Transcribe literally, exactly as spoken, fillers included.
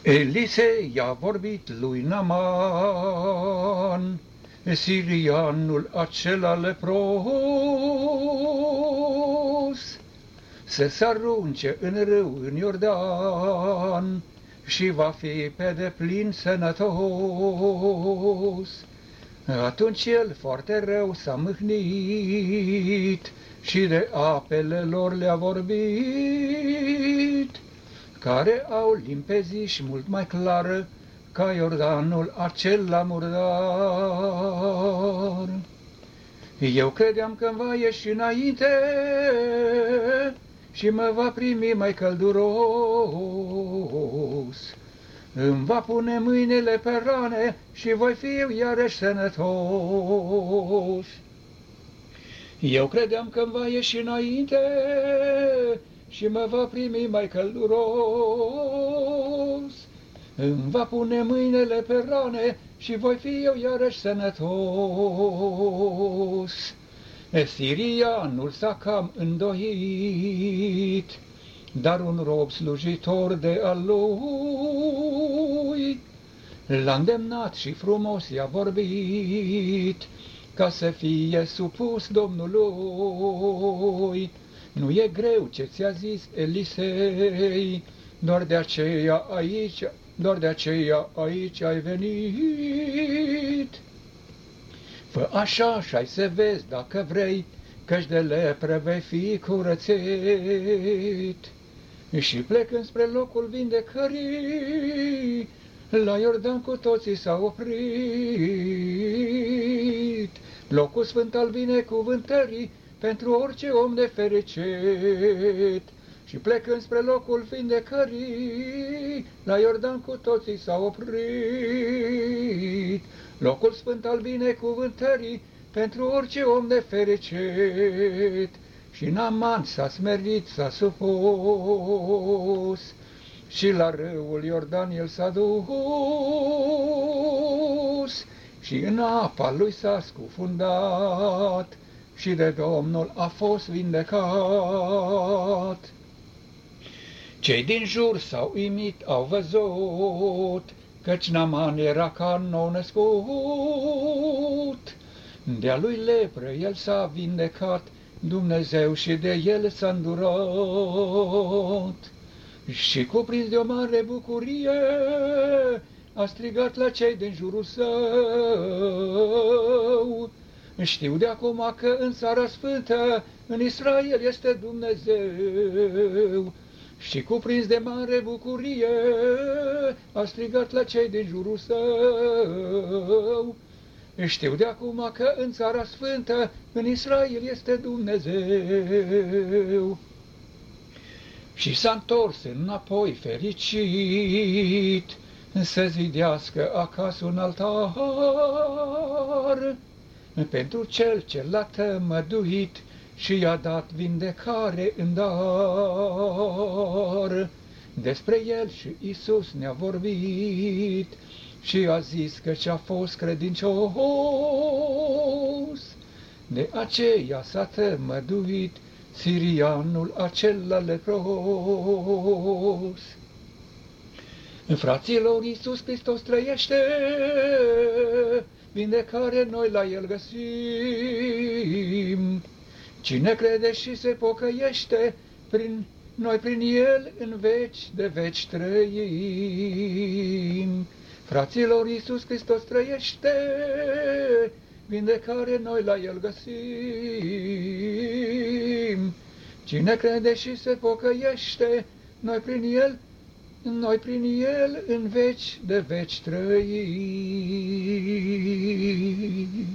Elise i-a vorbit lui Naman, sirianul acela lepros, să se arunce în râu, în Iordan, și va fi pe deplin sănătos. Atunci el foarte rău s-a mâhnit și de apele lor le-a vorbit, care au limpezi și mult mai clară ca Iordanul acela murdar. Eu credeam că-mi va ieși înainte și mă va primi mai călduros. Îmi va pune mâinile pe rane și voi fi eu iarăși sănătos. Eu credeam că-mi va ieși înainte și mă va primi mai călduros. Îmi va pune mâinile pe rane și voi fi eu iarăși sănătos. Sirianul s-a cam îndoit, dar un rob slujitor de al lui l-a îndemnat și frumos i-a vorbit, ca să fie supus Domnului. Nu e greu ce ți-a zis Elisei, doar de aceea aici, doar de aceea aici ai venit. Fă așa și-ai să vezi dacă vrei, căci de lepră vei fi curățit. Și plecând spre locul vindecării, la Iordan cu toții s-au oprit. Locul sfânt al binecuvântării pentru orice om nefericit. Și plecând spre locul vindecării, la Iordan cu toții s-au oprit. Locul sfânt al binecuvântării pentru orice om nefericit. Și Naman s-a smerit, s-a supus, și la râul Iordan el s-a dus, și în apa lui s-a scufundat, și de Domnul a fost vindecat. Cei din jur s-au uimit, au văzut, căci Naman era ca nou născut. De-a lui lepră el s-a vindecat, Dumnezeu și de el s-a îndurat. Și cuprins de o mare bucurie, a strigat la cei din jurul său: știu de acum că în țara sfântă, în Israel, este Dumnezeu. Și cuprins de mare bucurie, a strigat la cei din jurul său: știu de acum că în țara sfântă, în Israel, este Dumnezeu. Și s-a întors înapoi fericit, să zidească acasă un altar pentru cel ce l-a tămăduit și i-a dat vindecare în dar. Despre el și Iisus ne-a vorbit și a zis că ce-a fost credincios, de aceea s-a tămăduit sirianul acela lepros. Fraților, Iisus Hristos trăiește, vindecare noi la El găsim. Cine crede și se pocăiește, prin noi prin El în veci de veci trăim. Fraților, Iisus Hristos trăiește, vindecare noi la El găsim. Cine crede și se pocăiește, noi prin El, noi prin El în veci de veci trăim.